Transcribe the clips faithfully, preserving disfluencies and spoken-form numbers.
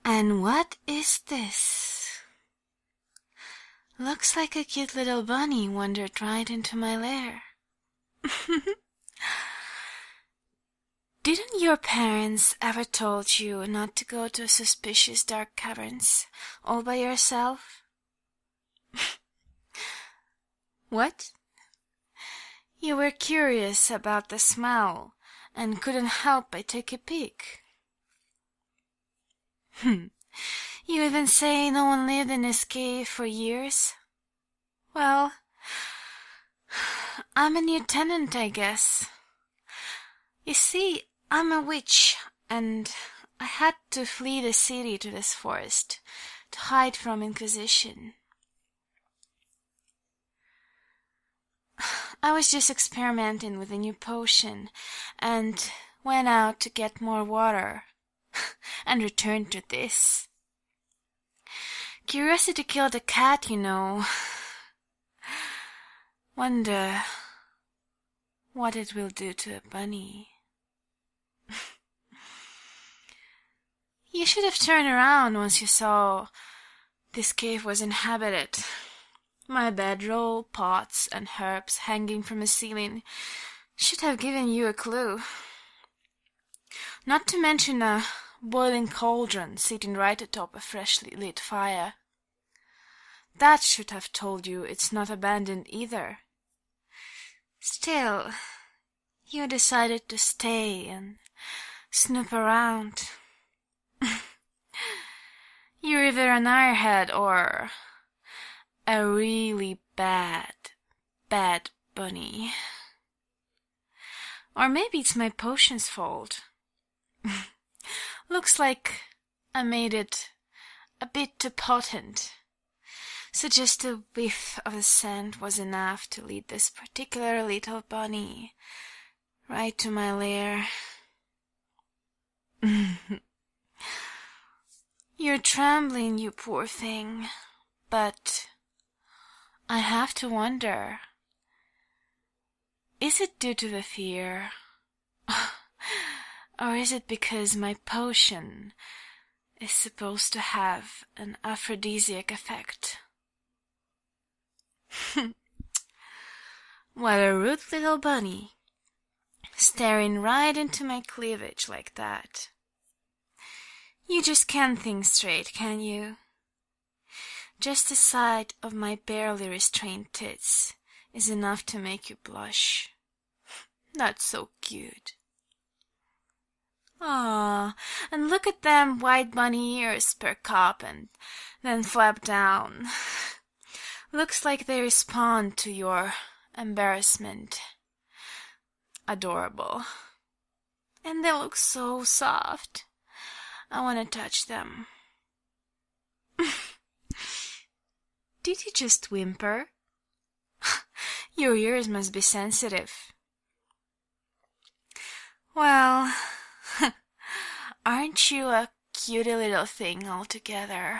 And what is this? Looks like a cute little bunny wandered right into my lair. Didn't your parents ever told you not to go to suspicious dark caverns all by yourself? What? You were curious about the smell and couldn't help but take a peek. Hmm. You even say no one lived in this cave for years? Well, I'm a new tenant, I guess. You see, I'm a witch, and I had to flee the city to this forest to hide from Inquisition. I was just experimenting with a new potion, and went out to get more water, and returned to this. Curiosity killed a cat, you know. Wonder what it will do to a bunny. You should have turned around once you saw this cave was inhabited. My bedroll, pots, and herbs hanging from the ceiling should have given you a clue. Not to mention a boiling cauldron sitting right atop a freshly lit fire. That should have told you it's not abandoned either. Still, you decided to stay and snoop around. You're either an airhead or a really bad, bad bunny. Or maybe it's my potion's fault. Looks like I made it a bit too potent. So just a whiff of the scent was enough to lead this particular little bunny right to my lair. You're trembling, you poor thing, but I have to wonder, is it due to the fear? Or is it because my potion is supposed to have an aphrodisiac effect? What a rude little bunny, staring right into my cleavage like that. You just can't think straight, can you? Just the sight of my barely restrained tits is enough to make you blush. That's so cute. Ah, and look at them white bunny ears perk up and then flap down. Looks like they respond to your embarrassment. Adorable. And they look so soft. I want to touch them. Did you just whimper? Your ears must be sensitive. Well, aren't you a cutie little thing altogether?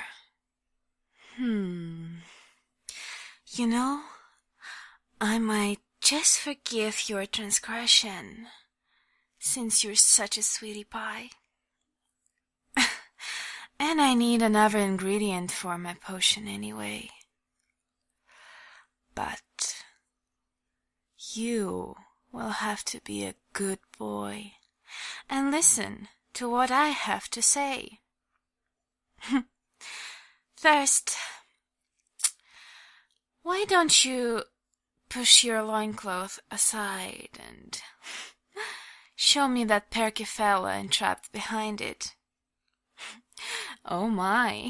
Hmm. You know, I might just forgive your transgression, since you're such a sweetie pie. And I need another ingredient for my potion anyway. But you will have to be a good boy and listen to what I have to say. First, why don't you push your loincloth aside and show me that perky fella entrapped behind it? Oh my.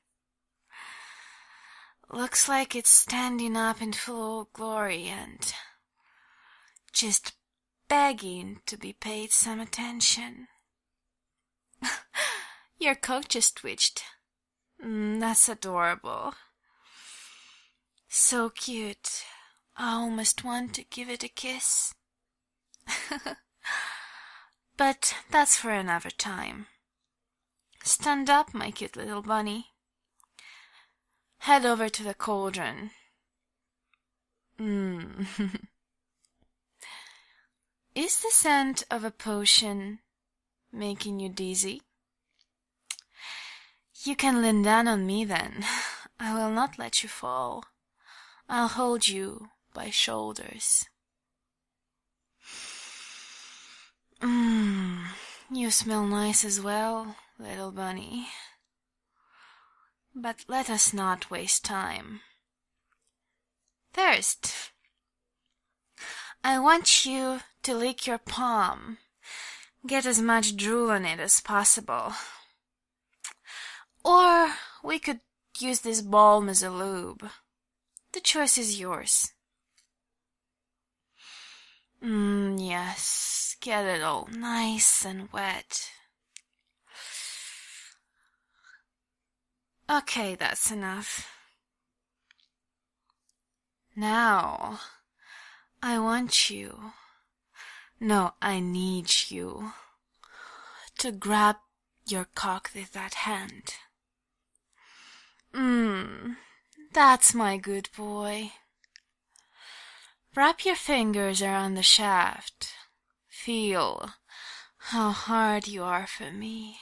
Looks like it's standing up in full glory and just begging to be paid some attention. Your coat just twitched. Mm, that's adorable. So cute. I almost want to give it a kiss. But that's for another time. Stand up, my cute little bunny. Head over to the cauldron. Mm. Is the scent of a potion making you dizzy? You can lean down on me then. I will not let you fall. I'll hold you by shoulders. Mmm, you smell nice as well, little bunny. But let us not waste time. First, I want you to lick your palm. Get as much drool on it as possible. Or we could use this balm as a lube. The choice is yours. Mmm, yes, get it all nice and wet. Okay, that's enough. Now, I want you, no, I need you, to grab your cock with that hand. Mmm, that's my good boy. Wrap your fingers around the shaft. Feel how hard you are for me.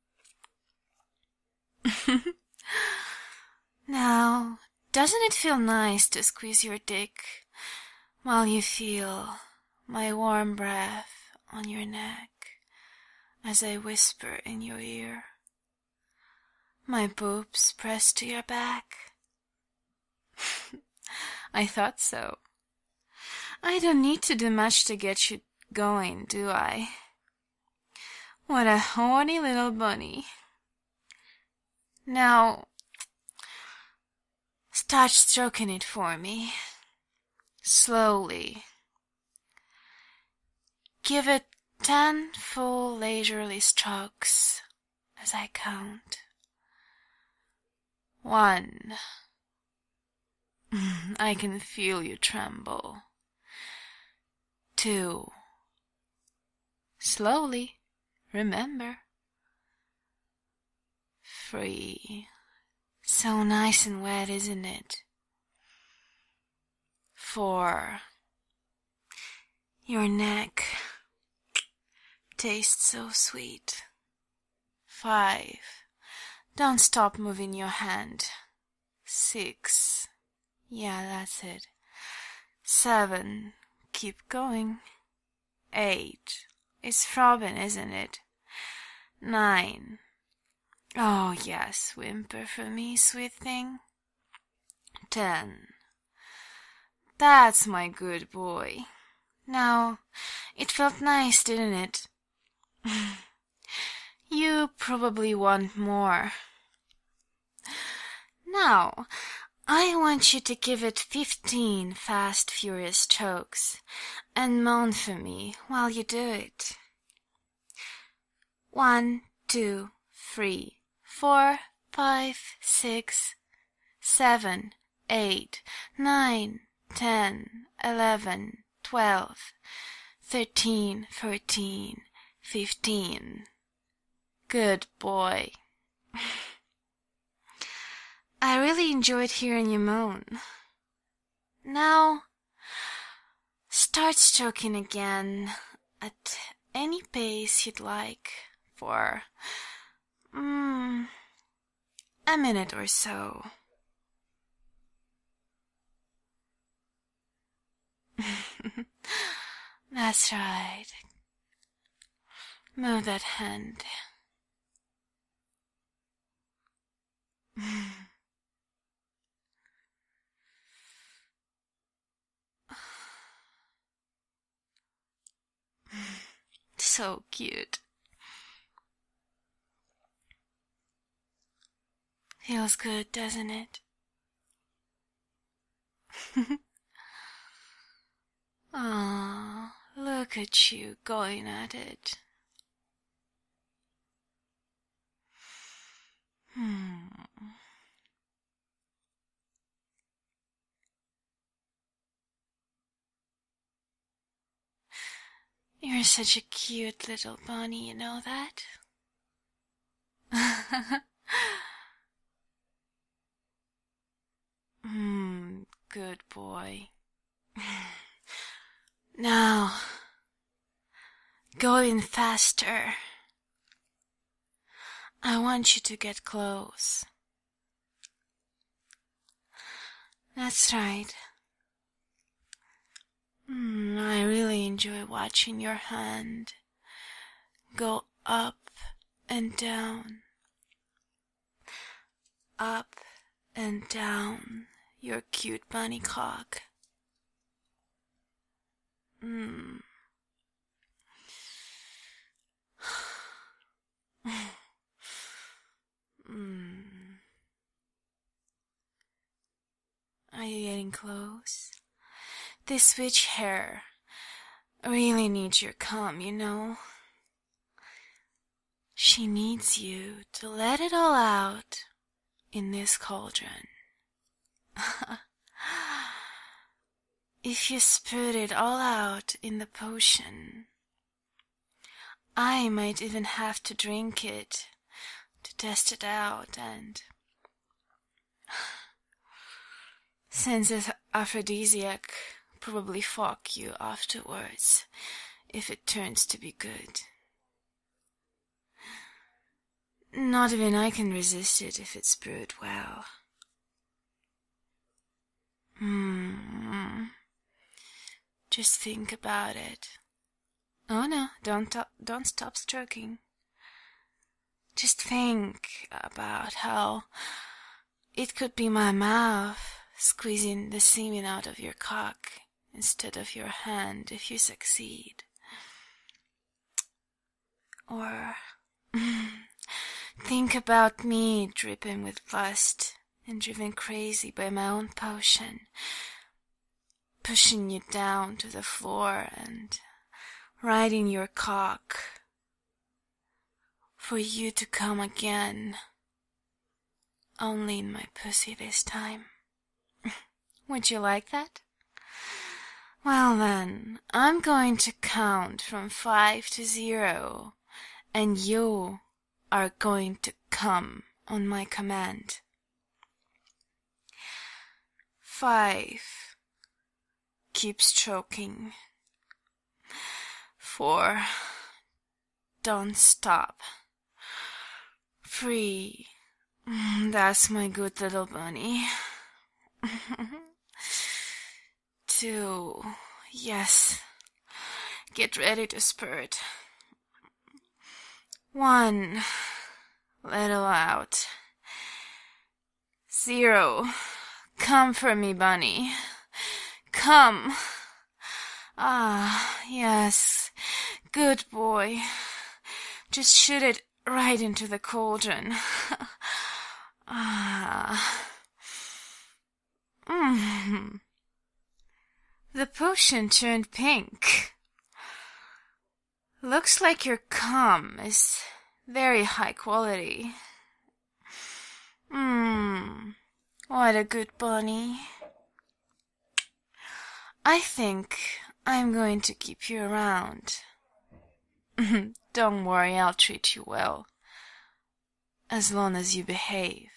Now, doesn't it feel nice to squeeze your dick while you feel my warm breath on your neck as I whisper in your ear? My boobs pressed to your back? I thought so. I don't need to do much to get you going, do I? What a horny little bunny. Now, start stroking it for me. Slowly. Give it ten full leisurely strokes as I count. One. I can feel you tremble. Two. Slowly, remember. Three. So nice and wet, isn't it? Four. Your neck tastes so sweet. Five. Don't stop moving your hand. Six. Yeah, that's it. Seven. Keep going. Eight. It's throbbing, isn't it? Nine. Oh, yes, whimper for me, sweet thing. Ten. That's my good boy. Now, it felt nice, didn't it? You probably want more. Now, I want you to give it fifteen fast, furious strokes, and moan for me while you do it. One, two, three, four, five, six, seven, eight, nine, ten, eleven, twelve, thirteen, fourteen, fifteen. Good boy. I really enjoyed hearing you moan. Now, start stroking again at any pace you'd like for mm, a minute or so. That's right. Move that hand. So cute. Feels good, doesn't it? Aw, look at you going at it. Hmm. You're such a cute little bunny, you know that? Hmm, good boy. Now, going faster. I want you to get close. That's right. Mm, I really enjoy watching your hand go up and down, up and down your cute bunny cock. Mm. mm. Are you getting close? This witch hair really needs your cum, you know. She needs you to let it all out in this cauldron. If you spit it all out in the potion, I might even have to drink it to test it out, and since it's aphrodisiac, probably fuck you afterwards if it turns to be good. Not even I can resist it if it's brewed well. Hmm. Just think about it. Oh no, don't to- don't stop stroking. Just think about how it could be my mouth squeezing the semen out of your cock instead of your hand if you succeed. Or think about me dripping with lust and driven crazy by my own potion, pushing you down to the floor and riding your cock for you to come again, only in my pussy this time. Would you like that? Well then, I'm going to count from five to zero, and you are going to come on my command. Five. Keep stroking. Four. Don't stop. Three. That's my good little bunny. Two. Yes. Get ready to spurt. One. Let it out. Zero. Come for me, bunny. Come. Ah, yes. Good boy. Just shoot it right into the cauldron. Ah. Mm. The potion turned pink. Looks like your cum is very high quality. Mmm, what a good bunny. I think I'm going to keep you around. Don't worry, I'll treat you well, as long as you behave.